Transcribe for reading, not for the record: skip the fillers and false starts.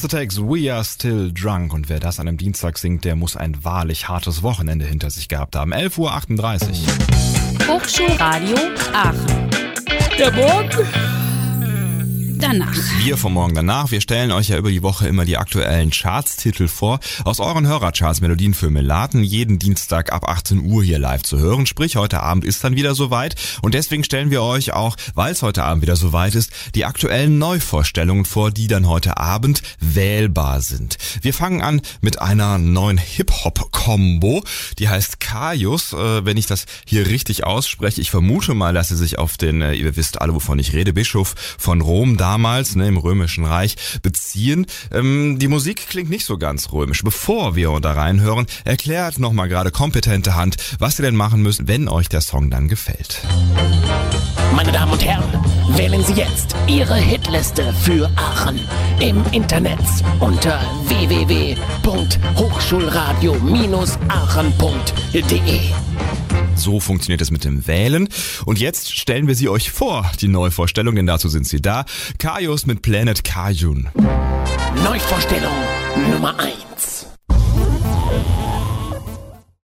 Master Takes, We Are Still Drunk. Und wer das an einem Dienstag singt, der muss ein wahrlich hartes Wochenende hinter sich gehabt haben. 11:38 Uhr. Hochschulradio Aachen. Der Morgen danach. Wir vom Morgen danach, wir stellen euch ja über die Woche immer die aktuellen Chartstitel vor. Aus euren Hörercharts Melodien für Melaten, jeden Dienstag ab 18 Uhr hier live zu hören. Sprich, heute Abend ist dann wieder soweit. Und deswegen stellen wir euch auch, weil es heute Abend wieder soweit ist, die aktuellen Neuvorstellungen vor, die dann heute Abend wählbar sind. Wir fangen an mit einer neuen Hip-Hop-Kombo. Die heißt Kaius, wenn ich das hier richtig ausspreche. Ich vermute mal, dass sie sich auf den, ihr wisst alle, wovon ich rede, Bischof von Rom damals, im Römischen Reich, beziehen. Die Musik klingt nicht so ganz römisch. Bevor wir da reinhören, erklärt nochmal gerade kompetente Hand, was ihr denn machen müsst, wenn euch der Song dann gefällt. Meine Damen und Herren, wählen Sie jetzt Ihre Hitliste für Aachen im Internet unter www.hochschulradio-aachen.de. So funktioniert es mit dem Wählen. Und jetzt stellen wir sie euch vor, die Neuvorstellung, denn dazu sind sie da. Kaius mit Planet Cajun. Neuvorstellung Nummer 1.